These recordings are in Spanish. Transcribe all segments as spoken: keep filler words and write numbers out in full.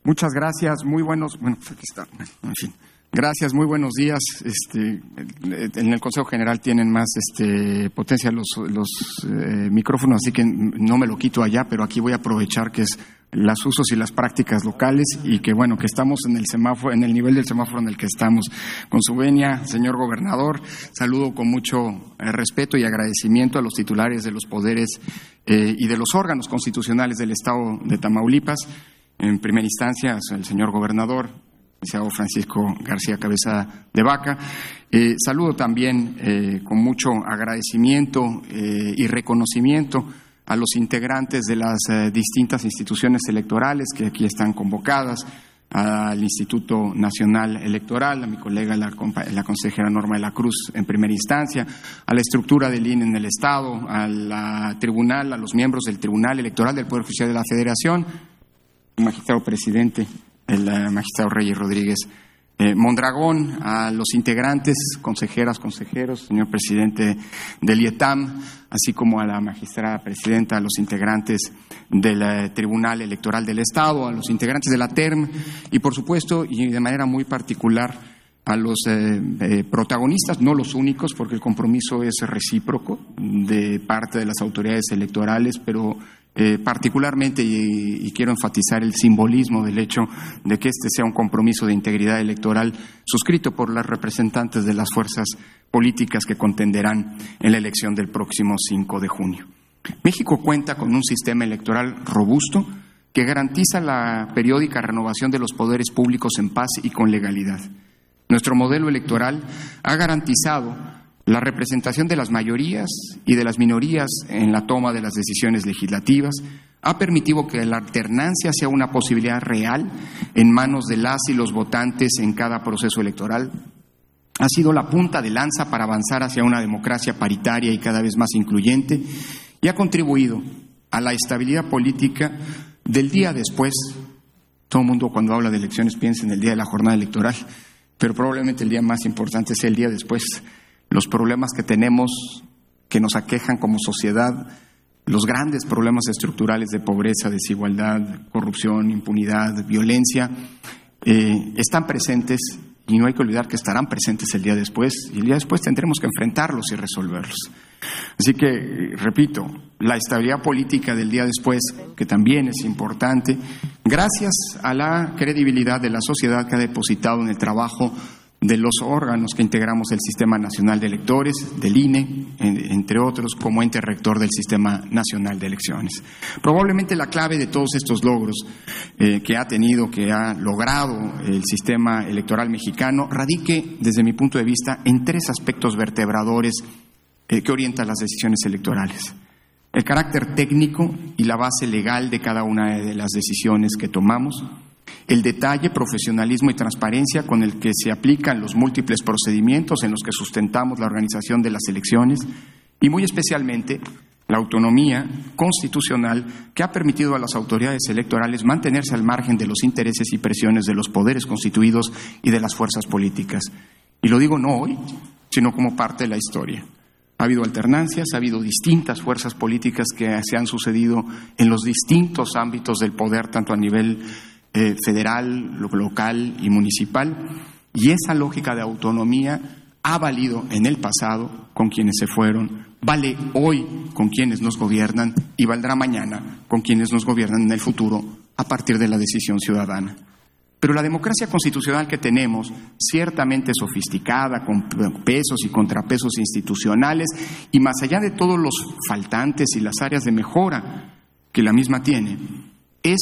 Muchas gracias, muy buenos, bueno, pues aquí está, en fin. Gracias, muy buenos días. Este, en el Consejo General tienen más este, potencia los, los eh, micrófonos, así que no me lo quito allá, pero aquí voy a aprovechar que es las usos y las prácticas locales y que bueno, que estamos en el semáforo, en el nivel del semáforo en el que estamos. Con su venia, señor gobernador, saludo con mucho eh, respeto y agradecimiento a los titulares de los poderes eh, y de los órganos constitucionales del Estado de Tamaulipas. En primera instancia, el señor gobernador, licenciado Francisco García Cabeza de Vaca. Eh, saludo también eh, con mucho agradecimiento eh, y reconocimiento a los integrantes de las eh, distintas instituciones electorales que aquí están convocadas, al Instituto Nacional Electoral, a mi colega la, la consejera Norma de la Cruz en primera instancia, a la estructura del I N E en el Estado, a la tribunal, a los miembros del Tribunal Electoral del Poder Judicial de la Federación, el magistrado presidente, el uh, magistrado Reyes Rodríguez eh, Mondragón, a los integrantes, consejeras, consejeros, señor presidente del I E T A M, así como a la magistrada presidenta, a los integrantes del uh, Tribunal Electoral del Estado, a los integrantes de la T E R M y, por supuesto, y de manera muy particular, a los eh, eh, protagonistas, no los únicos, porque el compromiso es recíproco de parte de las autoridades electorales, pero Eh, particularmente, y, y quiero enfatizar el simbolismo del hecho de que este sea un compromiso de integridad electoral suscrito por las representantes de las fuerzas políticas que contenderán en la elección del próximo cinco de junio. México cuenta con un sistema electoral robusto que garantiza la periódica renovación de los poderes públicos en paz y con legalidad. Nuestro modelo electoral ha garantizado la representación de las mayorías y de las minorías en la toma de las decisiones legislativas, ha permitido que la alternancia sea una posibilidad real en manos de las y los votantes en cada proceso electoral, ha sido la punta de lanza para avanzar hacia una democracia paritaria y cada vez más incluyente y ha contribuido a la estabilidad política del día después. Todo el mundo cuando habla de elecciones piensa en el día de la jornada electoral, pero probablemente el día más importante sea el día después. Los problemas que tenemos, que nos aquejan como sociedad, los grandes problemas estructurales de pobreza, desigualdad, corrupción, impunidad, violencia, eh, están presentes y no hay que olvidar que estarán presentes el día después y el día después tendremos que enfrentarlos y resolverlos. Así que, repito, la estabilidad política del día después, que también es importante, gracias a la credibilidad de la sociedad que ha depositado en el trabajo de los órganos que integramos el Sistema Nacional de Electores, del I N E, entre otros, como ente rector del Sistema Nacional de Elecciones. Probablemente la clave de todos estos logros eh, que ha tenido, que ha logrado el sistema electoral mexicano, radique, desde mi punto de vista, en tres aspectos vertebradores eh, que orientan las decisiones electorales. El carácter técnico y la base legal de cada una de las decisiones que tomamos, el detalle, profesionalismo y transparencia con el que se aplican los múltiples procedimientos en los que sustentamos la organización de las elecciones y muy especialmente la autonomía constitucional que ha permitido a las autoridades electorales mantenerse al margen de los intereses y presiones de los poderes constituidos y de las fuerzas políticas. Y lo digo no hoy, sino como parte de la historia. Ha habido alternancias, ha habido distintas fuerzas políticas que se han sucedido en los distintos ámbitos del poder, tanto a nivel Eh, federal, local y municipal, y esa lógica de autonomía ha valido en el pasado con quienes se fueron, vale hoy con quienes nos gobiernan y valdrá mañana con quienes nos gobiernan en el futuro a partir de la decisión ciudadana. Pero la democracia constitucional que tenemos, ciertamente sofisticada, con pesos y contrapesos institucionales, y más allá de todos los faltantes y las áreas de mejora que la misma tiene, es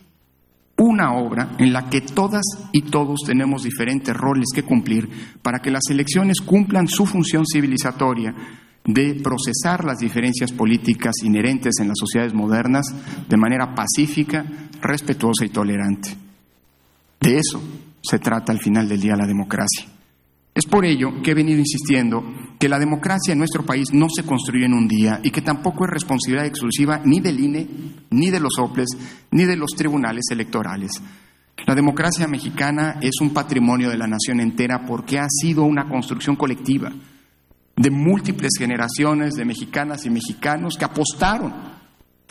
una obra en la que todas y todos tenemos diferentes roles que cumplir para que las elecciones cumplan su función civilizatoria de procesar las diferencias políticas inherentes en las sociedades modernas de manera pacífica, respetuosa y tolerante. De eso se trata al final del día la democracia. Es por ello que he venido insistiendo que la democracia en nuestro país no se construye en un día y que tampoco es responsabilidad exclusiva ni del I N E, ni de los soples, ni de los tribunales electorales. La democracia mexicana es un patrimonio de la nación entera porque ha sido una construcción colectiva de múltiples generaciones de mexicanas y mexicanos que apostaron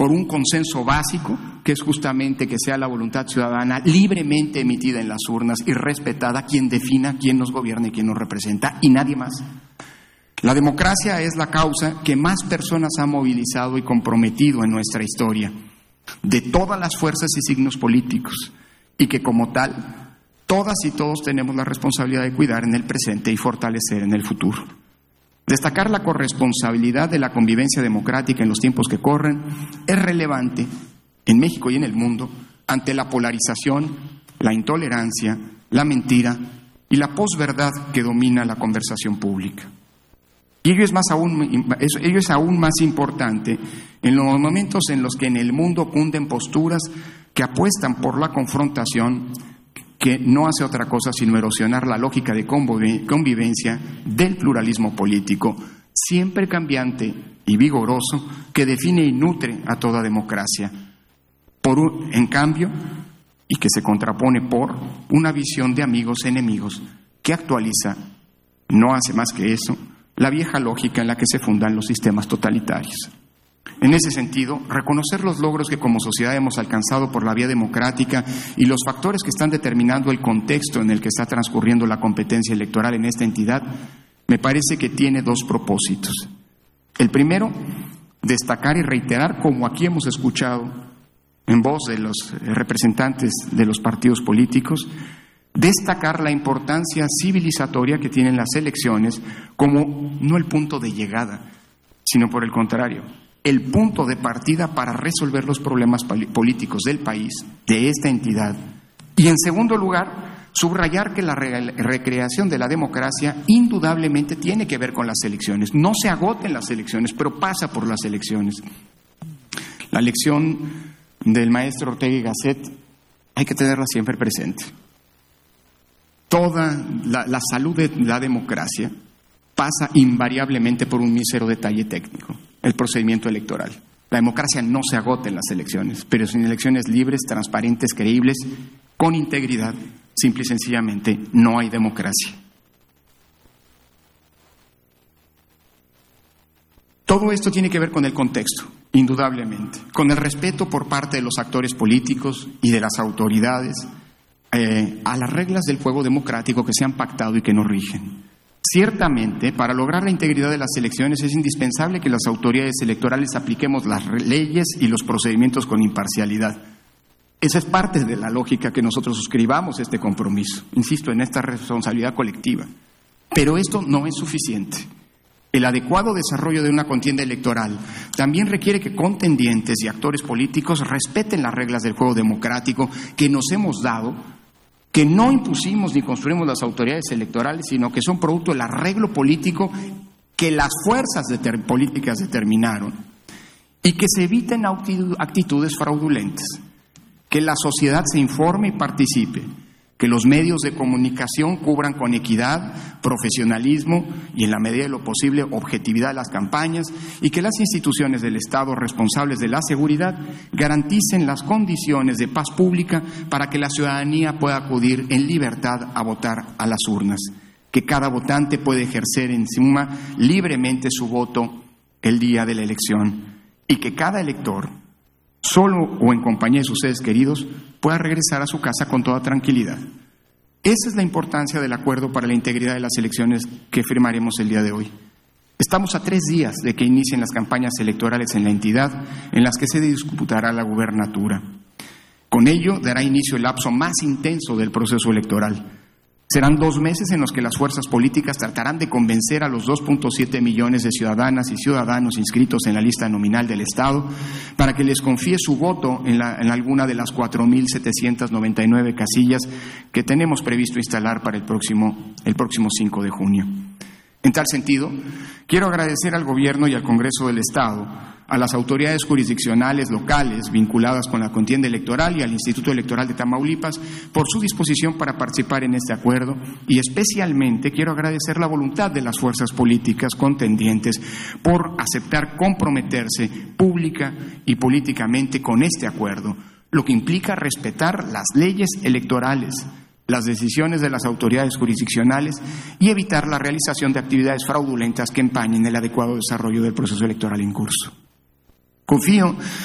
por un consenso básico, que es justamente que sea la voluntad ciudadana libremente emitida en las urnas y respetada quien defina quién nos gobierna y quién nos representa, y nadie más. La democracia es la causa que más personas ha movilizado y comprometido en nuestra historia, de todas las fuerzas y signos políticos, y que como tal, todas y todos tenemos la responsabilidad de cuidar en el presente y fortalecer en el futuro. Destacar la corresponsabilidad de la convivencia democrática en los tiempos que corren es relevante en México y en el mundo ante la polarización, la intolerancia, la mentira y la posverdad que domina la conversación pública. Y ello es, más aún, ello es aún más importante en los momentos en los que en el mundo cunden posturas que apuestan por la confrontación, que no hace otra cosa sino erosionar la lógica de convivencia del pluralismo político, siempre cambiante y vigoroso, que define y nutre a toda democracia. Por un, en cambio, y que se contrapone por una visión de amigos enemigos que actualiza, no hace más que eso, la vieja lógica en la que se fundan los sistemas totalitarios. En ese sentido, reconocer los logros que como sociedad hemos alcanzado por la vía democrática y los factores que están determinando el contexto en el que está transcurriendo la competencia electoral en esta entidad, me parece que tiene dos propósitos. El primero, destacar y reiterar, como aquí hemos escuchado en voz de los representantes de los partidos políticos, destacar la importancia civilizatoria que tienen las elecciones como no el punto de llegada, sino por el contrario, el punto de partida para resolver los problemas políticos del país, de esta entidad. Y en segundo lugar, subrayar que la re- recreación de la democracia indudablemente tiene que ver con las elecciones. No se agoten las elecciones, pero pasa por las elecciones. La lección del maestro Ortega y Gasset hay que tenerla siempre presente. Toda la, la salud de la democracia pasa invariablemente por un mísero detalle técnico: el procedimiento electoral. La democracia no se agota en las elecciones, pero sin elecciones libres, transparentes, creíbles, con integridad, simple y sencillamente no hay democracia. Todo esto tiene que ver con el contexto, indudablemente, con el respeto por parte de los actores políticos y de las autoridades eh, a las reglas del juego democrático que se han pactado y que nos rigen. Ciertamente, para lograr la integridad de las elecciones es indispensable que las autoridades electorales apliquemos las leyes y los procedimientos con imparcialidad. Esa es parte de la lógica que nosotros suscribamos este compromiso, insisto, en esta responsabilidad colectiva. Pero esto no es suficiente. El adecuado desarrollo de una contienda electoral también requiere que contendientes y actores políticos respeten las reglas del juego democrático que nos hemos dado, que no impusimos ni construimos las autoridades electorales, sino que son producto del arreglo político que las fuerzas deter- políticas determinaron, y que se eviten actitudes fraudulentas, que la sociedad se informe y participe, que los medios de comunicación cubran con equidad, profesionalismo y, en la medida de lo posible, objetividad las campañas, y que las instituciones del Estado responsables de la seguridad garanticen las condiciones de paz pública para que la ciudadanía pueda acudir en libertad a votar a las urnas, que cada votante puede ejercer en suma libremente su voto el día de la elección, y que cada elector, solo o en compañía de sus seres queridos, pueda regresar a su casa con toda tranquilidad. Esa es la importancia del acuerdo para la integridad de las elecciones que firmaremos el día de hoy. Estamos a tres días de que inicien las campañas electorales en la entidad en las que se disputará la gubernatura. Con ello dará inicio el lapso más intenso del proceso electoral. Serán dos meses en los que las fuerzas políticas tratarán de convencer a los dos punto siete millones de ciudadanas y ciudadanos inscritos en la lista nominal del Estado para que les confíe su voto en, la, en alguna de las cuatro mil setecientas noventa y nueve casillas que tenemos previsto instalar para el próximo, el próximo cinco de junio. En tal sentido, quiero agradecer al Gobierno y al Congreso del Estado, a las autoridades jurisdiccionales locales vinculadas con la contienda electoral y al Instituto Electoral de Tamaulipas por su disposición para participar en este acuerdo, y especialmente quiero agradecer la voluntad de las fuerzas políticas contendientes por aceptar comprometerse pública y políticamente con este acuerdo, lo que implica respetar las leyes electorales, las decisiones de las autoridades jurisdiccionales y evitar la realización de actividades fraudulentas que empañen el adecuado desarrollo del proceso electoral en curso. Confío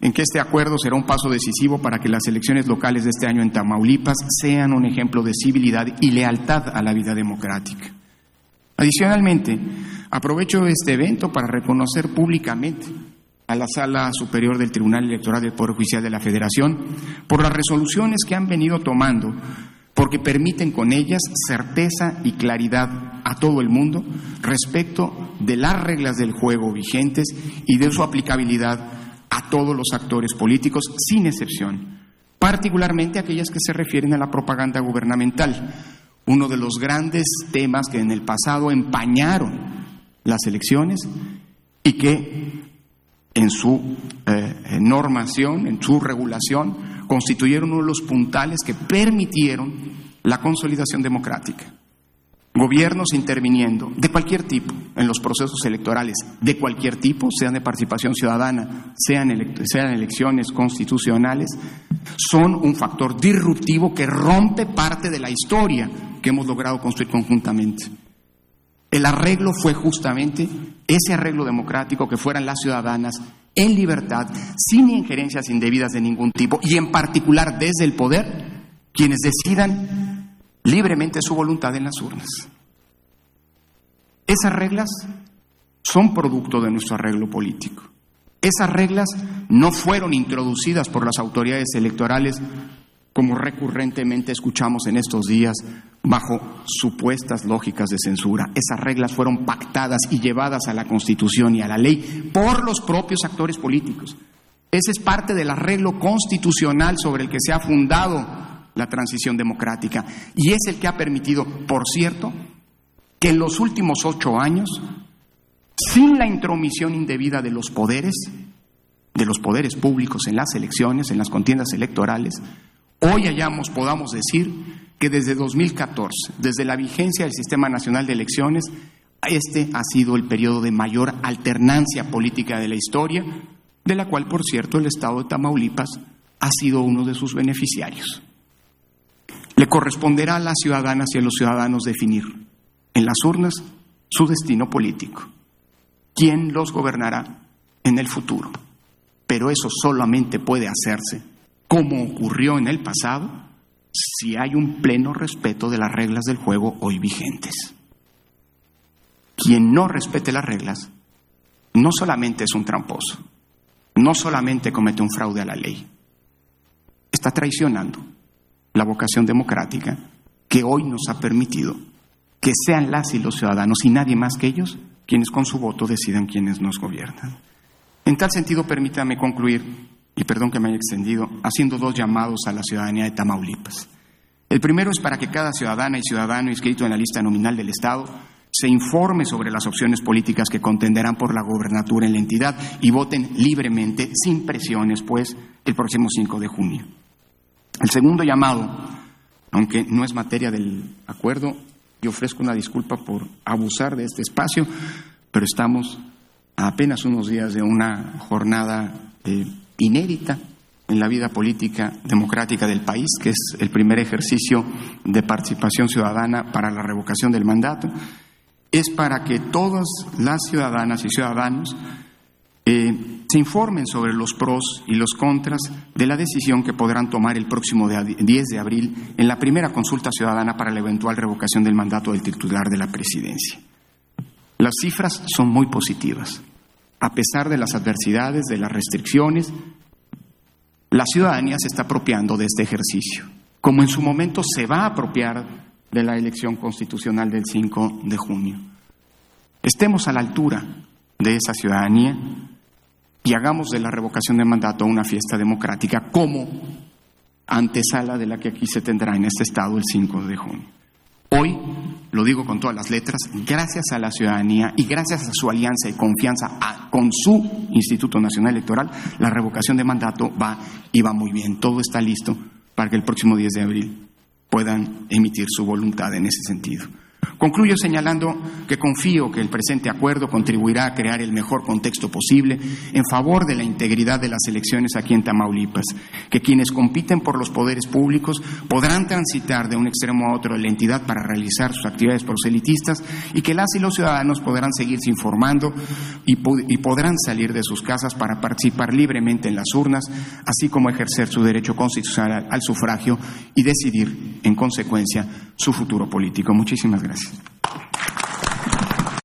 en que este acuerdo será un paso decisivo para que las elecciones locales de este año en Tamaulipas sean un ejemplo de civilidad y lealtad a la vida democrática. Adicionalmente, aprovecho este evento para reconocer públicamente a la Sala Superior del Tribunal Electoral del Poder Judicial de la Federación por las resoluciones que han venido tomando, porque permiten con ellas certeza y claridad a todo el mundo respecto de las reglas del juego vigentes y de su aplicabilidad a todos los actores políticos, sin excepción, particularmente aquellas que se refieren a la propaganda gubernamental, uno de los grandes temas que en el pasado empañaron las elecciones y que en su eh, normación, en su regulación, constituyeron uno de los puntales que permitieron la consolidación democrática. Gobiernos interviniendo de cualquier tipo en los procesos electorales, de cualquier tipo, sean de participación ciudadana, sean, ele- sean elecciones constitucionales, son un factor disruptivo que rompe parte de la historia que hemos logrado construir conjuntamente. El arreglo fue justamente ese arreglo democrático, que fueran las ciudadanas en libertad, sin injerencias indebidas de ningún tipo, y en particular desde el poder, quienes decidan libremente su voluntad en las urnas. Esas reglas son producto de nuestro arreglo político. Esas reglas no fueron introducidas por las autoridades electorales, como recurrentemente escuchamos en estos días, bajo supuestas lógicas de censura. Esas reglas fueron pactadas y llevadas a la Constitución y a la ley por los propios actores políticos. Ese es parte del arreglo constitucional sobre el que se ha fundado la transición democrática, y es el que ha permitido, por cierto, que en los últimos ocho años, sin la intromisión indebida de los poderes, de los poderes públicos en las elecciones, en las contiendas electorales, hoy hayamos, podamos decir que desde dos mil catorce, desde la vigencia del Sistema Nacional de Elecciones, este ha sido el periodo de mayor alternancia política de la historia, de la cual, por cierto, el Estado de Tamaulipas ha sido uno de sus beneficiarios. Le corresponderá a las ciudadanas y a los ciudadanos definir en las urnas su destino político, quién los gobernará en el futuro. Pero eso solamente puede hacerse, como ocurrió en el pasado, si hay un pleno respeto de las reglas del juego hoy vigentes. Quien no respete las reglas no solamente es un tramposo, no solamente comete un fraude a la ley, está traicionando la vocación democrática que hoy nos ha permitido que sean las y los ciudadanos y nadie más que ellos quienes con su voto decidan quiénes nos gobiernan. En tal sentido, permítame concluir, y perdón que me haya extendido, haciendo dos llamados a la ciudadanía de Tamaulipas. El primero es para que cada ciudadana y ciudadano inscrito en la lista nominal del Estado se informe sobre las opciones políticas que contenderán por la gobernatura en la entidad y voten libremente, sin presiones, pues, el próximo cinco de junio. El segundo llamado, aunque no es materia del acuerdo, yo ofrezco una disculpa por abusar de este espacio, pero estamos a apenas unos días de una jornada eh, inédita en la vida política democrática del país, que es el primer ejercicio de participación ciudadana para la revocación del mandato. Es para que todas las ciudadanas y ciudadanos eh, se informen sobre los pros y los contras de la decisión que podrán tomar el próximo diez de abril en la primera consulta ciudadana para la eventual revocación del mandato del titular de la presidencia. Las cifras son muy positivas. A pesar de las adversidades, de las restricciones, la ciudadanía se está apropiando de este ejercicio, como en su momento se va a apropiar de la elección constitucional del cinco de junio. Estemos a la altura de esa ciudadanía y hagamos de la revocación de mandato una fiesta democrática como antesala de la que aquí se tendrá en este estado el cinco de junio. Hoy, lo digo con todas las letras, gracias a la ciudadanía y gracias a su alianza y confianza a, con su Instituto Nacional Electoral, la revocación de mandato va y va muy bien. Todo está listo para que el próximo diez de abril puedan emitir su voluntad en ese sentido. Concluyo señalando que confío que el presente acuerdo contribuirá a crear el mejor contexto posible en favor de la integridad de las elecciones aquí en Tamaulipas, que quienes compiten por los poderes públicos podrán transitar de un extremo a otro de la entidad para realizar sus actividades proselitistas y que las y los ciudadanos podrán seguirse informando y, y podrán salir de sus casas para participar libremente en las urnas, así como ejercer su derecho constitucional al sufragio y decidir, en consecuencia, su futuro político. Muchísimas gracias.